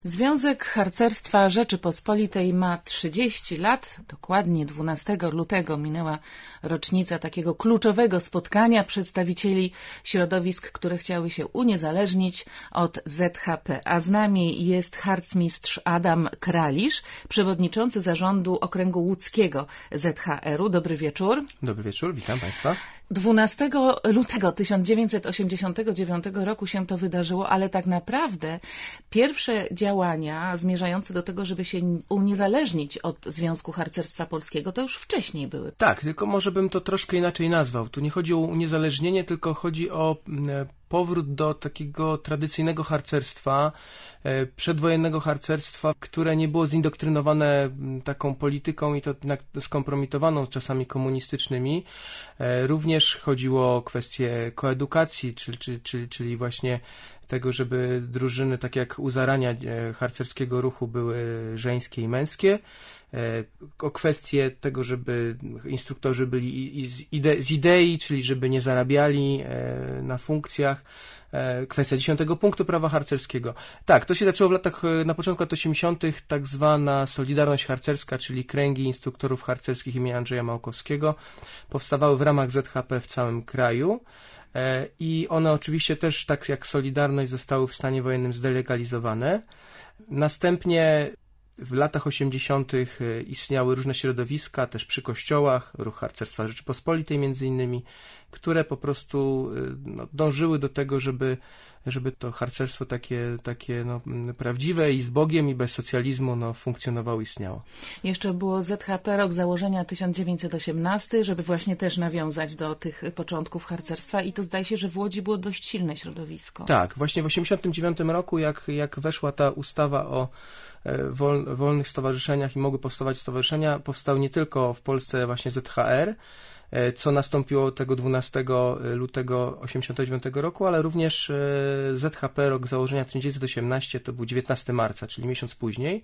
Związek Harcerstwa Rzeczypospolitej ma 30 lat. Dokładnie 12 lutego minęła rocznica takiego kluczowego spotkania przedstawicieli środowisk, które chciały się uniezależnić od ZHP. A z nami jest harcmistrz Adam Kralisz, przewodniczący zarządu okręgu łódzkiego ZHR-u. Dobry wieczór. Dobry wieczór, witam Państwa. 12 lutego 1989 roku się to wydarzyło, ale tak naprawdę pierwsze działania zmierzające do tego, żeby się uniezależnić od Związku Harcerstwa Polskiego, to już wcześniej były. Tak, tylko może bym to troszkę inaczej nazwał. Tu nie chodzi o uniezależnienie, tylko chodzi o powrót do takiego tradycyjnego harcerstwa, przedwojennego harcerstwa, które nie było zindoktrynowane taką polityką i to skompromitowaną czasami komunistycznymi. Również chodziło o kwestię koedukacji, czyli właśnie tego, żeby drużyny, tak jak u zarania harcerskiego ruchu, były żeńskie i męskie. O kwestię tego, żeby instruktorzy byli z idei, czyli żeby nie zarabiali na funkcjach. Kwestia 10 punktu prawa harcerskiego. Tak, to się zaczęło na początku lat 80. tak zwana Solidarność Harcerska, czyli kręgi instruktorów harcerskich imienia Andrzeja Małkowskiego. Powstawały w ramach ZHP w całym kraju. I one oczywiście też, tak jak Solidarność, zostały w stanie wojennym zdelegalizowane. Następnie w latach 80. istniały różne środowiska, też przy kościołach, Ruch Harcerstwa Rzeczypospolitej między innymi, które po prostu dążyły do tego, żeby to harcerstwo takie prawdziwe i z Bogiem i bez socjalizmu funkcjonowało, istniało. Jeszcze było ZHP, rok założenia 1918, żeby właśnie też nawiązać do tych początków harcerstwa i to zdaje się, że w Łodzi było dość silne środowisko. Tak, właśnie w 1989 roku, jak weszła ta ustawa o wolnych stowarzyszeniach i mogły powstawać stowarzyszenia, powstał nie tylko w Polsce właśnie ZHR, co nastąpiło tego 12 lutego 1989 roku, ale również ZHP, rok założenia 1918, to był 19 marca, czyli miesiąc później.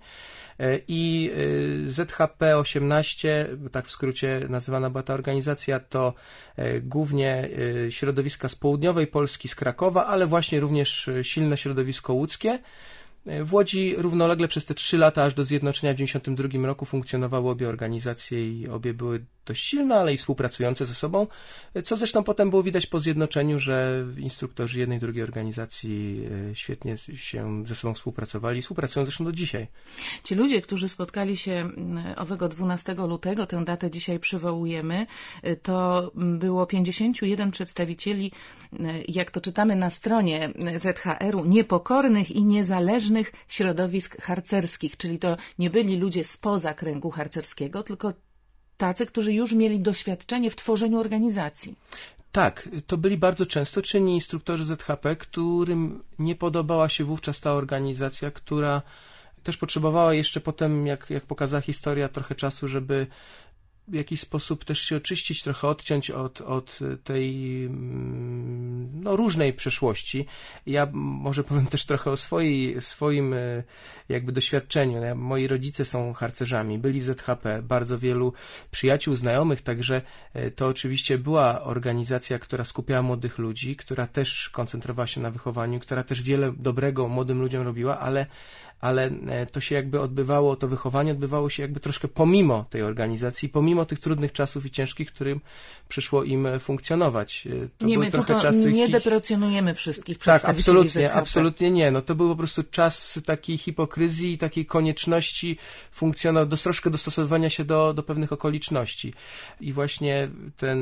I ZHP 18, tak w skrócie nazywana była ta organizacja, to głównie środowiska z południowej Polski, z Krakowa, ale właśnie również silne środowisko łódzkie. W Łodzi równolegle przez te 3 lata, aż do zjednoczenia w 1992 roku funkcjonowały obie organizacje i obie były dość silne, ale i współpracujące ze sobą, co zresztą potem było widać po zjednoczeniu, że instruktorzy jednej i drugiej organizacji świetnie się ze sobą współpracowali i współpracują zresztą do dzisiaj. Ci ludzie, którzy spotkali się owego 12 lutego, tę datę dzisiaj przywołujemy, to było 51 przedstawicieli, jak to czytamy na stronie ZHR-u, niepokornych i niezależnych środowisk harcerskich, czyli to nie byli ludzie spoza kręgu harcerskiego, tylko tacy, którzy już mieli doświadczenie w tworzeniu organizacji. Tak, to byli bardzo często czynni instruktorzy ZHP, którym nie podobała się wówczas ta organizacja, która też potrzebowała jeszcze potem, jak pokazała historia, trochę czasu, żeby w jakiś sposób też się oczyścić, trochę odciąć od tej różnej przeszłości. Ja może powiem też trochę o swoim jakby doświadczeniu. Moi rodzice są harcerzami, byli w ZHP, bardzo wielu przyjaciół, znajomych, także to oczywiście była organizacja, która skupiała młodych ludzi, która też koncentrowała się na wychowaniu, która też wiele dobrego młodym ludziom robiła, ale to się jakby odbywało, to wychowanie odbywało się jakby troszkę pomimo tej organizacji, pomimo tych trudnych czasów i ciężkich, którym przyszło im funkcjonować. To nie, były my trochę tu czasy nie deprecjonujemy wszystkich tak, przedstawicieli absolutnie nie. To był po prostu czas takiej hipokryzji i takiej konieczności troszkę dostosowywania się do pewnych okoliczności. I właśnie ten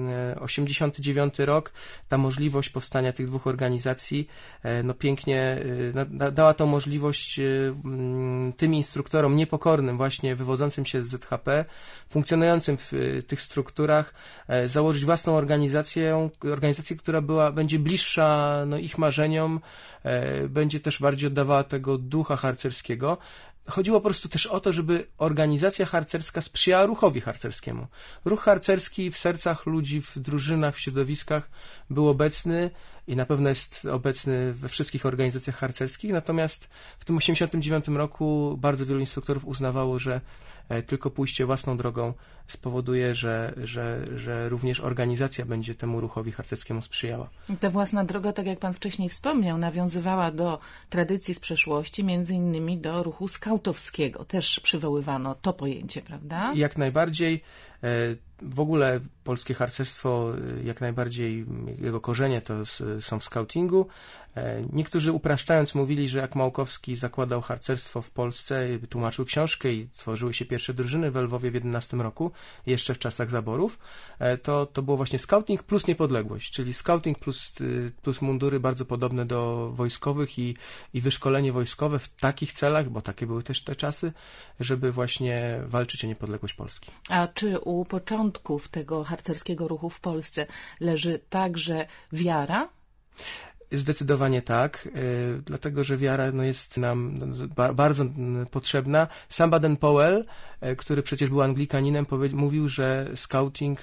89 rok, ta możliwość powstania tych dwóch organizacji, pięknie dała tą możliwość tym instruktorom niepokornym, właśnie wywodzącym się z ZHP, funkcjonującym w tych strukturach, założyć własną organizację, która będzie bliższa ich marzeniom, będzie też bardziej oddawała tego ducha harcerskiego. Chodziło po prostu też o to, żeby organizacja harcerska sprzyjała ruchowi harcerskiemu. Ruch harcerski w sercach ludzi, w drużynach, w środowiskach był obecny i na pewno jest obecny we wszystkich organizacjach harcerskich, natomiast w tym 1989 roku bardzo wielu instruktorów uznawało, że tylko pójście własną drogą spowoduje, że również organizacja będzie temu ruchowi harcerskiemu sprzyjała. Ta własna droga, tak jak pan wcześniej wspomniał, nawiązywała do tradycji z przeszłości, między innymi do ruchu skautowskiego. Też przywoływano to pojęcie, prawda? Jak najbardziej. W ogóle polskie harcerstwo, jak najbardziej jego korzenie to są w skautingu. Niektórzy upraszczając mówili, że jak Małkowski zakładał harcerstwo w Polsce, tłumaczył książkę i tworzyły się pierwsze drużyny w Lwowie w 11 roku, jeszcze w czasach zaborów, to było właśnie skauting plus niepodległość, czyli skauting plus mundury bardzo podobne do wojskowych i wyszkolenie wojskowe w takich celach, bo takie były też te czasy, żeby właśnie walczyć o niepodległość Polski. A czy u początków tego harcerskiego ruchu w Polsce leży także wiara? Zdecydowanie tak, dlatego że wiara jest nam bardzo potrzebna. Sam Baden-Powell, który przecież był Anglikaninem, mówił, że skauting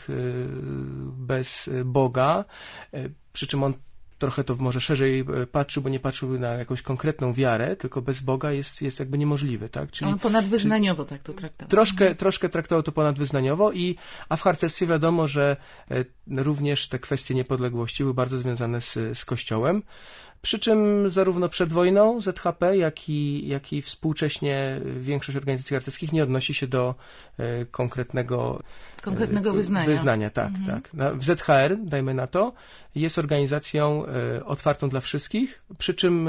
bez Boga, przy czym on trochę to może szerzej patrzył, bo nie patrzył na jakąś konkretną wiarę, tylko bez Boga jest jakby niemożliwy, tak? Czyli, on ponadwyznaniowo tak to traktował. Troszkę traktował to ponadwyznaniowo, a w harcerstwie wiadomo, że również te kwestie niepodległości były bardzo związane z Kościołem. Przy czym zarówno przed wojną ZHP, jak i współcześnie większość organizacji harcerskich nie odnosi się do konkretnego wyznania. Tak. W ZHR, dajmy na to, jest organizacją otwartą dla wszystkich, przy czym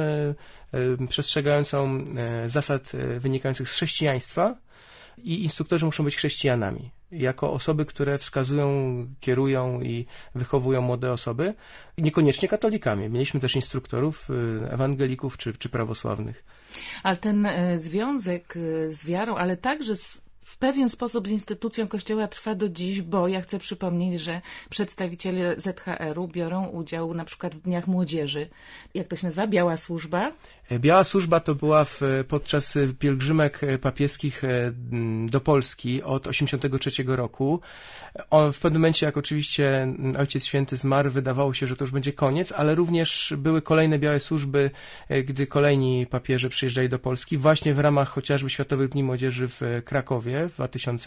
przestrzegającą zasad wynikających z chrześcijaństwa i instruktorzy muszą być chrześcijanami. Jako osoby, które wskazują, kierują i wychowują młode osoby, niekoniecznie katolikami. Mieliśmy też instruktorów ewangelików czy prawosławnych. Ale ten związek z wiarą, ale także w pewien sposób z instytucją Kościoła trwa do dziś, bo ja chcę przypomnieć, że przedstawiciele ZHR-u biorą udział na przykład w Dniach Młodzieży. Jak to się nazywa? Biała Służba? Biała Służba to była podczas pielgrzymek papieskich do Polski od 1983 roku. W pewnym momencie, jak oczywiście Ojciec Święty zmarł, wydawało się, że to już będzie koniec, ale również były kolejne Białe Służby, gdy kolejni papieże przyjeżdżali do Polski, właśnie w ramach chociażby Światowych Dni Młodzieży w Krakowie w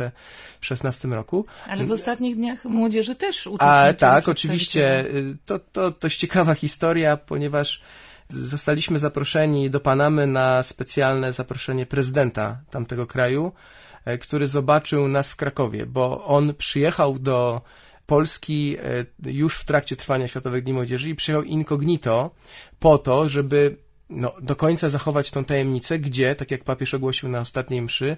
2016 roku. Ale w ostatnich Dniach Młodzieży też uczestniczyli. Tak, oczywiście. To jest ciekawa historia, ponieważ zostaliśmy zaproszeni do Panamy na specjalne zaproszenie prezydenta tamtego kraju, który zobaczył nas w Krakowie, bo on przyjechał do Polski już w trakcie trwania Światowych Dni Młodzieży i przyjechał incognito po to, żeby do końca zachować tą tajemnicę, gdzie, tak jak papież ogłosił na ostatniej mszy,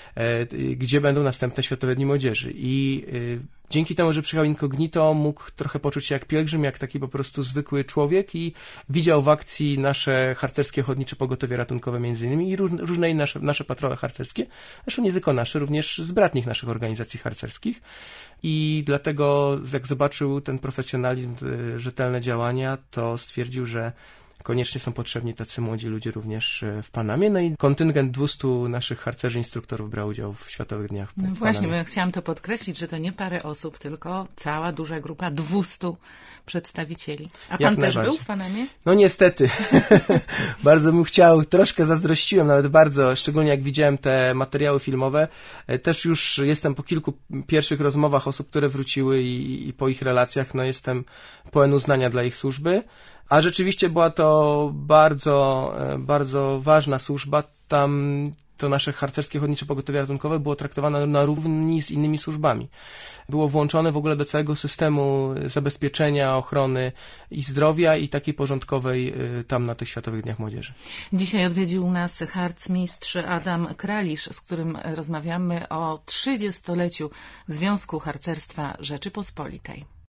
gdzie będą następne Światowe Dni Młodzieży. I dzięki temu, że przyjechał incognito, mógł trochę poczuć się jak pielgrzym, jak taki po prostu zwykły człowiek i widział w akcji nasze harcerskie ochotnicze pogotowie ratunkowe między innymi i różne inne nasze patrole harcerskie, zresztą nie tylko nasze, również z bratnich naszych organizacji harcerskich. I dlatego, jak zobaczył ten profesjonalizm, rzetelne działania, to stwierdził, że koniecznie są potrzebni tacy młodzi ludzie również w Panamie. No i kontyngent 200 naszych harcerzy, instruktorów brał udział w Światowych Dniach w Panamie. Właśnie, bo ja chciałam to podkreślić, że to nie parę osób, tylko cała duża grupa 200 przedstawicieli. A pan też był w Panamie? No niestety. Bardzo bym chciał, troszkę zazdrościłem, nawet bardzo, szczególnie jak widziałem te materiały filmowe. Też już jestem po kilku pierwszych rozmowach osób, które wróciły i po ich relacjach, jestem pełen uznania dla ich służby. A rzeczywiście była to bardzo, bardzo ważna służba. Tam to nasze harcerskie ochotnicze pogotowie ratunkowe było traktowane na równi z innymi służbami. Było włączone w ogóle do całego systemu zabezpieczenia, ochrony i zdrowia i takiej porządkowej tam na tych Światowych Dniach Młodzieży. Dzisiaj odwiedził nas harcmistrz Adam Kralisz, z którym rozmawiamy o 30-leciu Związku Harcerstwa Rzeczypospolitej.